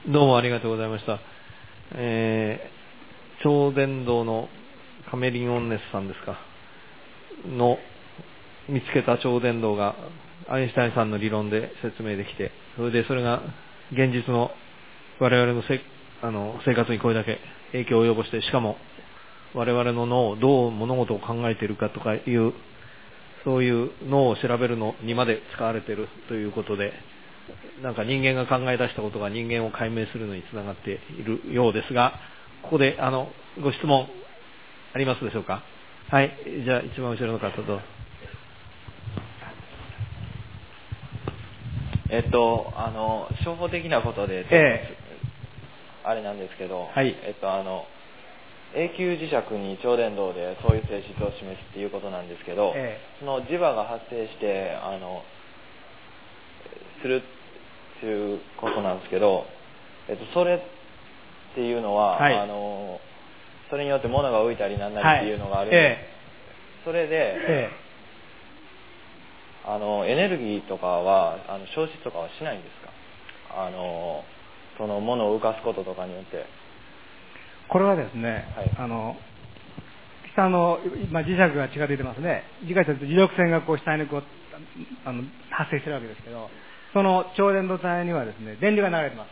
どうもありがとうございました。超伝導のカメリン・オンネスさんですかの見つけた超伝導がアインシュタインさんの理論で説明できて、それが現実の我々の生活にこれだけ影響を及ぼして、しかも我々の脳をどう物事を考えているかとかいうそういう脳を調べるのにまで使われているということで、なんか人間が考え出したことが人間を解明するのにつながっているようですが、ここでご質問ありますでしょうか。はい、じゃあ一番後ろの方と。 初歩的なことで、あれなんですけど、 はい、 永久磁石に超伝導でそういう性質を示すっていうことなんですけど、その磁場が発生してするっていうことなんですけど、それっていうのは、 はい、 それによって物が浮いたりなんなりっていうのがあるんで、それで、エネルギーとかは消失とかはしないんですか？その物を浮かすこととかによって。 これはですね、下の今磁石が近づいてますね。磁力線が下に発生してるわけですけど、その超伝導体にはですね、電流が流れてます。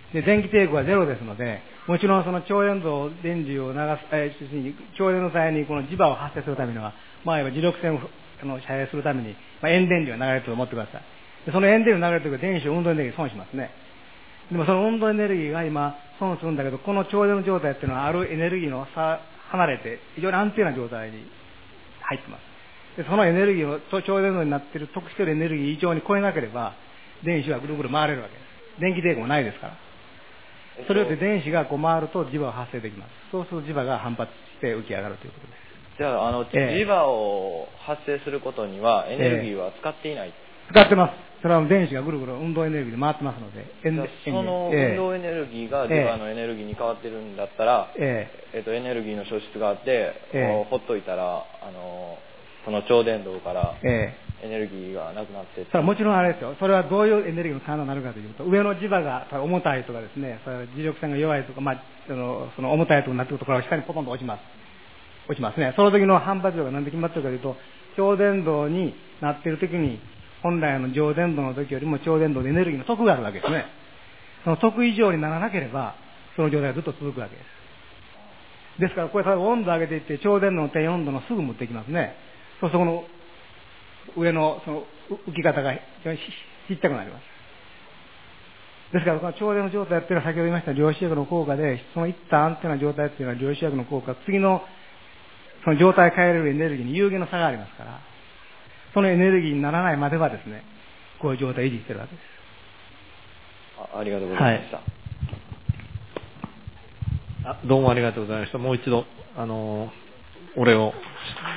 で、電気抵抗はゼロですので、もちろんその超伝導電流を超伝導体にこの磁場を発生するためには、磁力線を遮影するために、塩電流が流れてると思ってください。で、その塩電流が流れてると電子運動エネルギー損しますね。でもその運動エネルギーが今損するんだけど、この超電導状態っていうのはあるエネルギーの離れて非常に安定な状態に入ってます。で、そのエネルギーを超伝導になっている得しているエネルギー以上に超えなければ電子はぐるぐる回れるわけです。電気抵抗もないですから。それによって電子が回ると磁場が発生できます。そうすると磁場が反発して浮き上がるということです。 じゃあ、磁場を発生することにはエネルギーは使っていない、 使ってます。それは電子がぐるぐる運動エネルギーで回ってますので、 その運動エネルギーが磁場のエネルギーに変わってるんだったら、エネルギーの消失があって、ほっといたらその超伝導からエネルギーがなくなって、 もちろんあれですよ。それはどういうエネルギーの反応になるかというと、上の磁場が重たいとかですね、それ磁力線が弱いとか、その重たいとかになっているところは下にポトンと落ちますね。その時の反発力が何で決まっているかというと、超伝導になっている時に本来の上伝導の時よりも超伝導でエネルギーの得があるわけですね。その得以上にならなければその状態がずっと続くわけです。ですからこれ例えば温度を上げていって超伝導の低温度のすぐ持っていきますね。そうするとこの上のその浮き方が非常にちっちゃくなります。ですからこの超伝導状態っていうのは先ほど言いました量子力の効果で、その一旦安定な状態っていうのは量子力の効果、次のその状態を変えれるエネルギーに有限の差がありますから、そのエネルギーにならないまではですね、こういう状態を維持しているわけです。 ありがとうございました。 どうもありがとうございました。もう一度お礼を